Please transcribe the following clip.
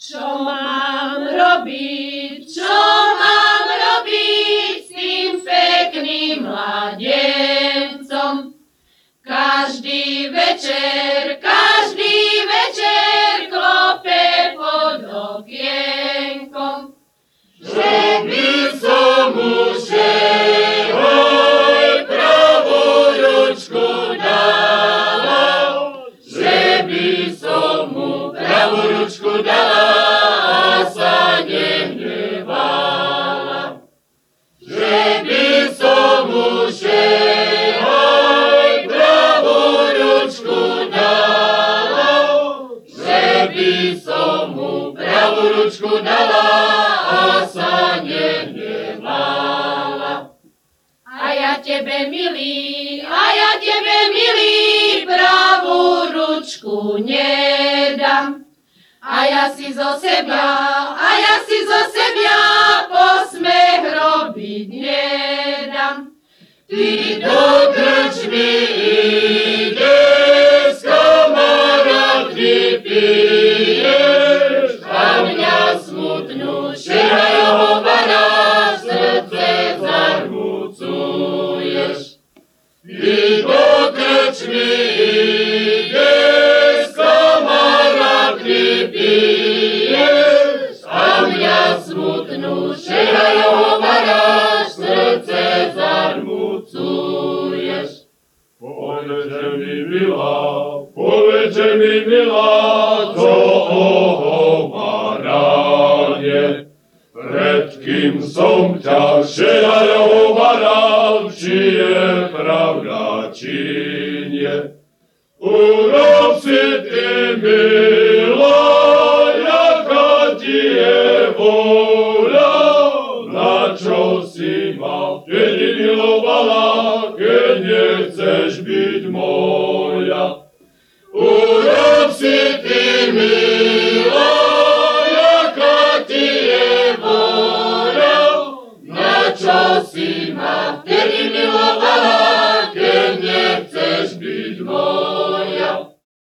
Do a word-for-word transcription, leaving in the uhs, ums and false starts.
Čo mám robiť, čo mám robiť s tým pekným mladencom? Každý večer, každý večer klope pod okienkom. Že by som už hoj pravú ručku dala, že by som mu pravú ručku dala a sa nehnevala. Že by som už hoj pravú ručku dala, že by som mu pravú ručku dala a sa nehnevala. A ja tebe, milý, a ja tebe, milý, pravú ručku nedám. A ja si zo seba, a ja si zo seba posmech robiť nedám. Ty do krčmy ideš, kamarátky piješ, a mňa smutnú šerajho varáš, srdce zarmucuješ. Ty do krčmy ideš, kamarátky piješ, a mňa smutnú šerajho varáš, srdce zarmucuješ. Povedže mi, milá, povedže mi, milá, to ohovaranie. Pred kým som ťa šerajhovaral, či je pravda, či nie. Urob si ty, milá, jaká ti je vôľa, na čo si ma vtedy milovala, keď nechceš byť moja. Urob si ty, milá, jaká ti je vôľa, na čo si ma vtedy milovala, keď nechceš byť moja.